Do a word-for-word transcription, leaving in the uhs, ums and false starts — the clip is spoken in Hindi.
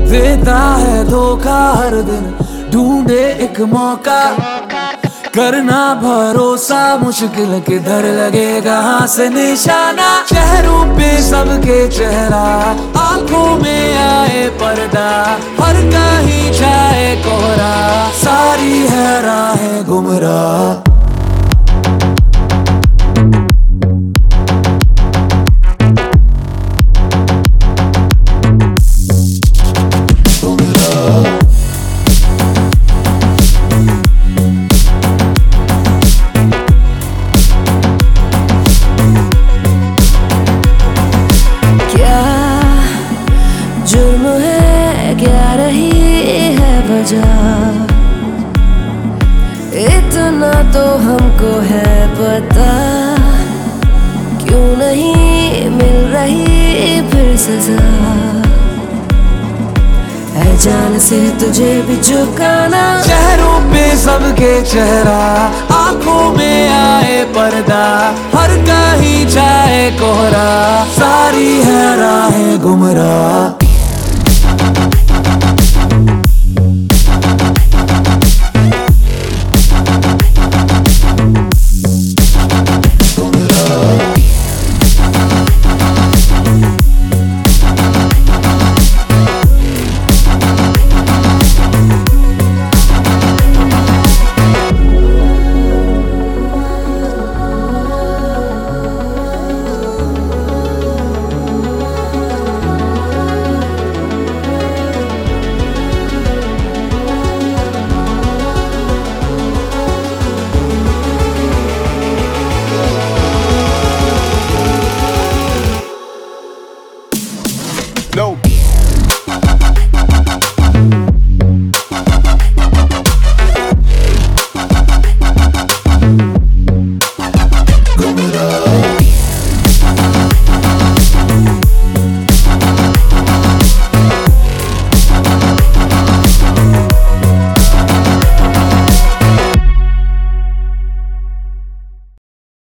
देता है धोखा हर दिन, ढूंढे एक मौका, करना भरोसा मुश्किल किधर लगेगा हाथ से निशाना। चेहरों पे सबके चेहरा, आंखों में आए पर्दा, हर कहीं छाए कोहरा, सारी है राहें गुमराह। जुर्म है क्या रही है वजह, इतना तो हमको है पता, क्यों नहीं मिल रही फिर सजा। है जान से तुझे भी झुकाना, चेहरों पे सबके चेहरा, आंखों में आए पर्दा, हर कहीं छाए कोहरा, सारी है राहें गुमराह।